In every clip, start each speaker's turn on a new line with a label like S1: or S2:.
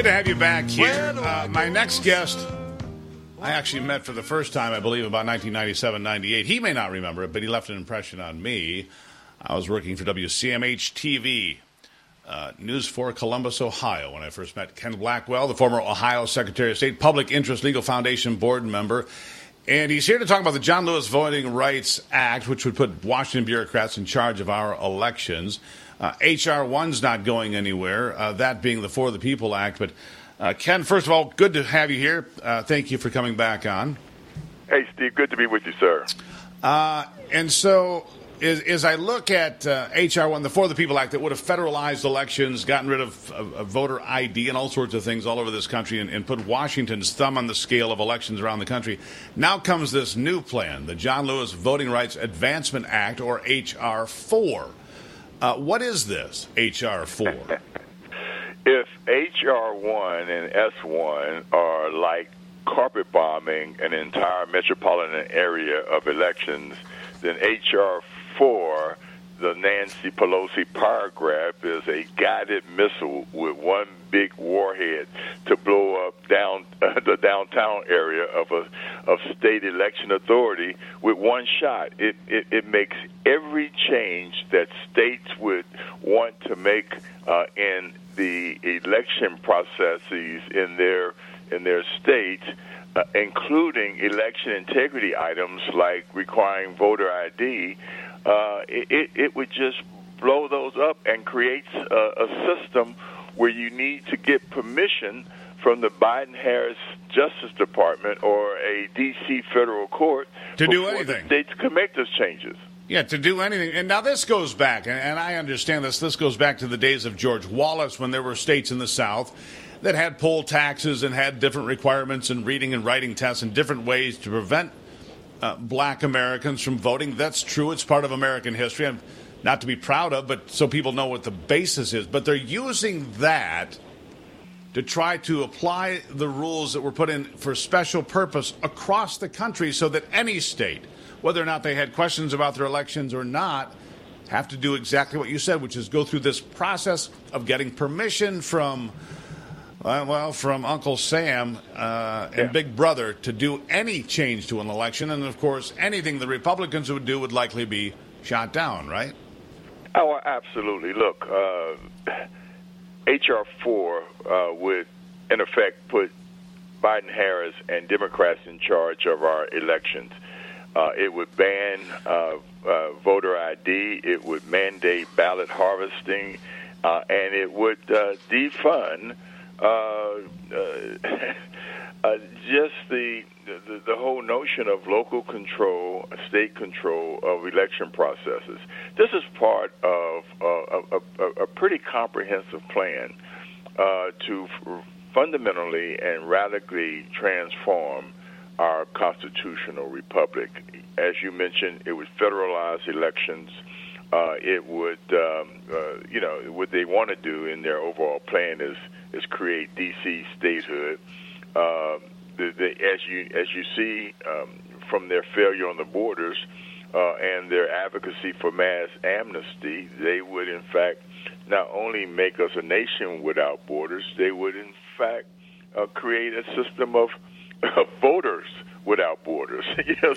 S1: Good to have you back here. My next guest, I actually met for the first time, I believe, about 1997-98. He may not remember it, but he left an impression on me. I was working for WCMH-TV, News 4 Columbus, Ohio, when I first met Ken Blackwell, the former Ohio Secretary of State, Public Interest Legal Foundation board member. And he's here to talk about the John Lewis Voting Rights Act, which would put Washington bureaucrats in charge of our elections. H.R. 1's not going anywhere, that being the For the People Act. But, Ken, first of all, good to have you here. Thank you for coming back on.
S2: Hey, Steve, good to be with you, sir.
S1: And so, as I look at H.R. 1, the For the People Act, that would have federalized elections, gotten rid of voter ID and all sorts of things all over this country, and put Washington's thumb on the scale of elections around the country. Now comes this new plan, the John Lewis Voting Rights Advancement Act, or H.R. 4. What is this, H.R. 4?
S2: If H.R. 1 and S1 are like carpet bombing an entire metropolitan area of elections, then H.R. 4, the Nancy Pelosi paragraph, is a guided missile with one big warhead to blow up the downtown area of state election authority with one shot. It makes every change that states would want to make in the election processes in their states, including election integrity items like requiring voter ID. It would just blow those up and creates a system where you need to get permission from the Biden-Harris Justice Department or a D.C. federal court
S1: to do anything.
S2: The states can make those changes.
S1: Yeah, to do anything. And now this goes back, and I understand this. This goes back to the days of George Wallace, when there were states in the South that had poll taxes and had different requirements and reading and writing tests and different ways to prevent black Americans from voting. That's true. It's part of American history. And not to be proud of, but so people know what the basis is. But they're using that to try to apply the rules that were put in for special purpose across the country so that any state, whether or not they had questions about their elections or not, have to do exactly what you said, which is go through this process of getting permission from Uncle Sam and Big Brother to do any change to an election. And, of course, anything the Republicans would do would likely be shot down, right?
S2: Oh, absolutely. Look, H.R. 4 would, in effect, put Biden-Harris and Democrats in charge of our elections. It would ban voter ID. It would mandate ballot harvesting. And it would defund just the whole notion of local control, state control of election processes. This is part of a pretty comprehensive plan to fundamentally and radically transform our constitutional republic. As you mentioned, it would federalize elections. It would, what they want to do in their overall plan is create D.C. statehood. As you see from their failure on the borders and their advocacy for mass amnesty, they would in fact not only make us a nation without borders, they would in fact create a system of voters without borders.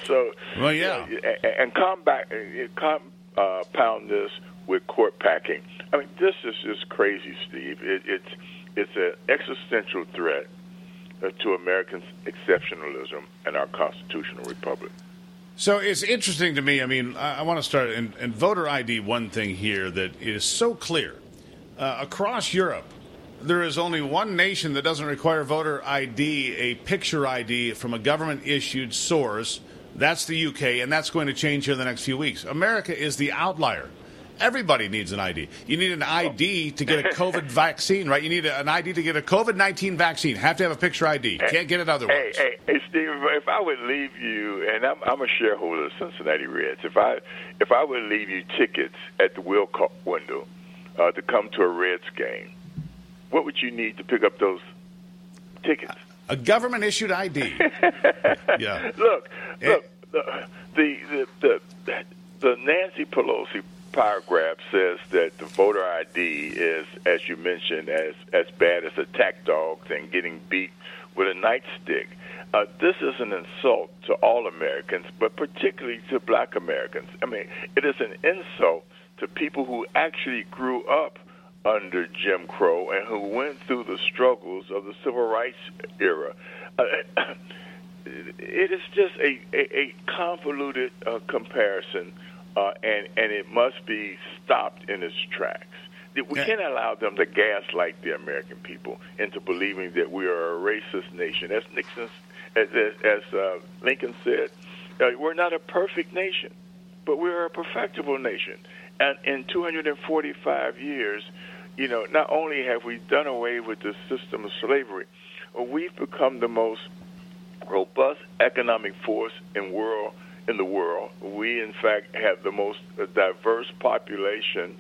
S2: And compound this with court packing. I mean, this is just crazy, Steve. It's an existential threat to American exceptionalism and our constitutional republic.
S1: So it's interesting to me. I mean, I want to start in voter ID. One thing here that is so clear across Europe, there is only one nation that doesn't require voter ID, a picture ID from a government-issued source. That's the UK, and that's going to change here in the next few weeks. America is the outlier. Everybody needs an ID. You need an ID to get a COVID vaccine, right? You need an ID to get a COVID-19 vaccine. Have to have a picture ID. Can't get it otherwise.
S2: Hey, Steve, if I would leave you, and I'm a shareholder of Cincinnati Reds, if I would leave you tickets at the Wilcox window to come to a Reds game, what would you need to pick up those tickets?
S1: A government-issued ID. Yeah.
S2: Look. The Nancy Pelosi paragraph says that the voter ID is, as you mentioned, as bad as attack dogs and getting beat with a nightstick. This is an insult to all Americans, but particularly to black Americans. I mean, it is an insult to people who actually grew up under Jim Crow and who went through the struggles of the civil rights era. It is just a convoluted comparison, and it must be stopped in its tracks. We can't allow them to gaslight the American people into believing that we are a racist nation. As Lincoln said, we're not a perfect nation, but we're a perfectible nation. And in 245 years, not only have we done away with the system of slavery, we've become the most robust economic force in the world. We, in fact, have the most diverse population,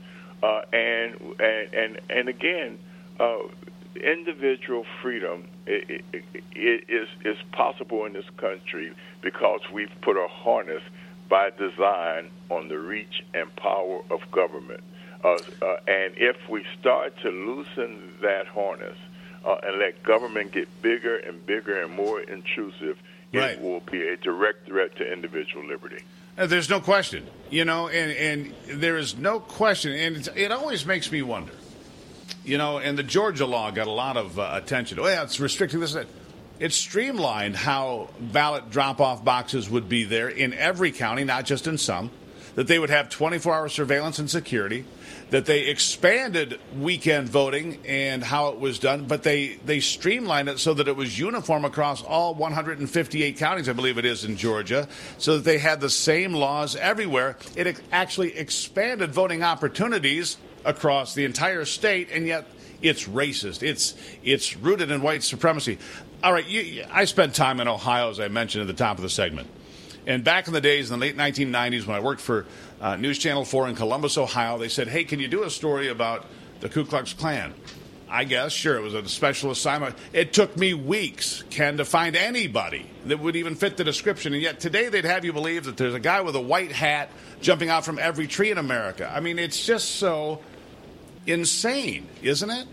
S2: and again, individual freedom is possible in this country because we've put a harness by design on the reach and power of government. And if we start to loosen that harness and let government get bigger and bigger and more intrusive, it will be a direct threat to individual liberty.
S1: There's no question, and there is no question, and it always makes me wonder, and the Georgia law got a lot of attention. Oh, yeah, it's restricting this and that. It streamlined how ballot drop-off boxes would be there in every county, not just in some, that they would have 24-hour surveillance and security, that they expanded weekend voting and how it was done, but they streamlined it so that it was uniform across all 158 counties, I believe it is, in Georgia, so that they had the same laws everywhere. It actually expanded voting opportunities across the entire state, and yet it's racist. It's rooted in white supremacy. All right, I spent time in Ohio, as I mentioned at the top of the segment. And back in the days, in the late 1990s, when I worked for News Channel 4 in Columbus, Ohio, they said, hey, can you do a story about the Ku Klux Klan? I guess, sure, it was a special assignment. It took me weeks, Ken, to find anybody that would even fit the description. And yet today they'd have you believe that there's a guy with a white hat jumping out from every tree in America. I mean, it's just so insane, isn't it?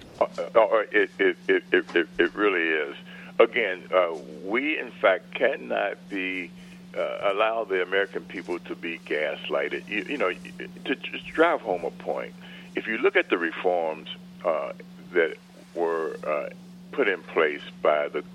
S2: It really is. Again, we, in fact, cannot be allow the American people to be gaslighted. To just drive home a point, if you look at the reforms that were put in place by the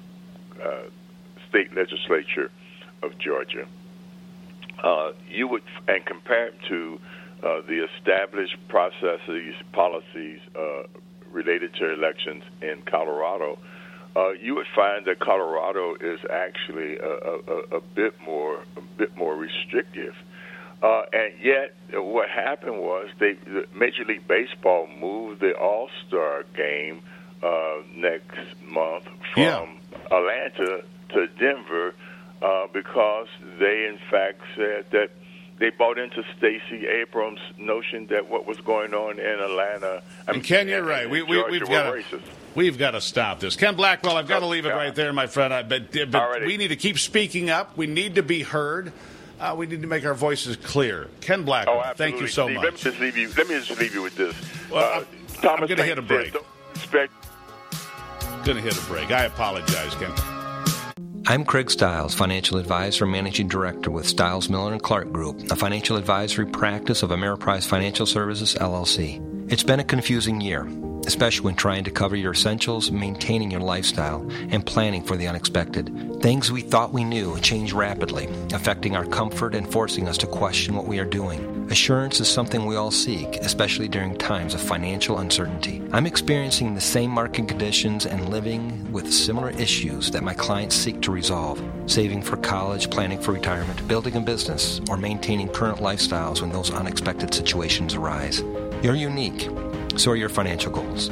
S2: state legislature of Georgia, you would, and compare it to the established processes, policies related to elections in Colorado, you would find that Colorado is actually a bit more restrictive. And yet, what happened was Major League Baseball moved the All-Star game next month from Atlanta to Denver because they, in fact, said that they bought into Stacey Abrams' notion that what was going on in Atlanta.
S1: And Ken, you're right. We've got to stop this. Ken Blackwell, I've got to leave it right there, my friend. But we need to keep speaking up. We need to be heard. We need to make our voices clear. Ken Blackwell, thank you so much.
S2: Let me just leave you with this.
S1: I'm going to hit a break. Going to hit a break. I apologize, Ken.
S3: I'm Craig Stiles, Financial Advisor and Managing Director with Stiles Miller & Clark Group, a financial advisory practice of Ameriprise Financial Services, LLC. It's been a confusing year, especially when trying to cover your essentials, maintaining your lifestyle, and planning for the unexpected. Things we thought we knew change rapidly, affecting our comfort and forcing us to question what we are doing. Assurance is something we all seek, especially during times of financial uncertainty. I'm experiencing the same market conditions and living with similar issues that my clients seek to resolve. Saving for college, planning for retirement, building a business, or maintaining current lifestyles when those unexpected situations arise. You're unique. So are your financial goals.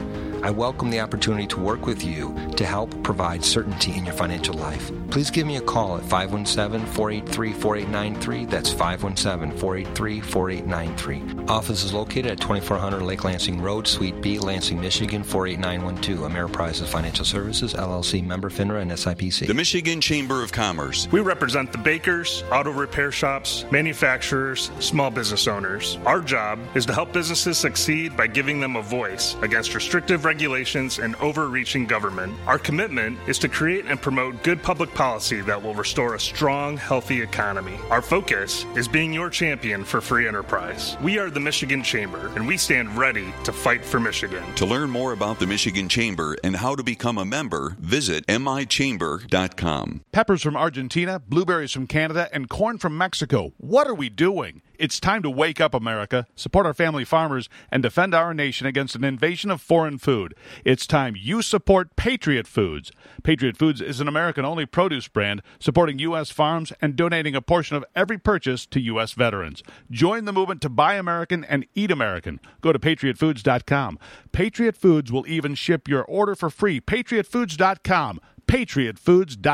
S3: I welcome the opportunity to work with you to help provide certainty in your financial life. Please give me a call at 517-483-4893. That's 517-483-4893. Office is located at 2400 Lake Lansing Road, Suite B, Lansing, Michigan, 48912. Ameriprise Financial Services, LLC, member FINRA and SIPC.
S4: The Michigan Chamber of Commerce.
S5: We represent the bakers, auto repair shops, manufacturers, small business owners. Our job is to help businesses succeed by giving them a voice against restrictive regulations and overreaching government. Our commitment is to create and promote good public policy that will restore a strong, healthy economy. Our focus is being your champion for free enterprise. We are the Michigan Chamber, and we stand ready to fight for Michigan.
S4: To learn more about the Michigan Chamber and how to become a member, visit michamber.com.
S1: Peppers from Argentina, blueberries from Canada, and corn from Mexico. What are we doing? It's time to wake up, America, support our family farmers, and defend our nation against an invasion of foreign food. It's time you support Patriot Foods. Patriot Foods is an American-only produce brand supporting U.S. farms and donating a portion of every purchase to U.S. veterans. Join the movement to buy American and eat American. Go to patriotfoods.com. Patriot Foods will even ship your order for free. patriotfoods.com. patriotfoods.com.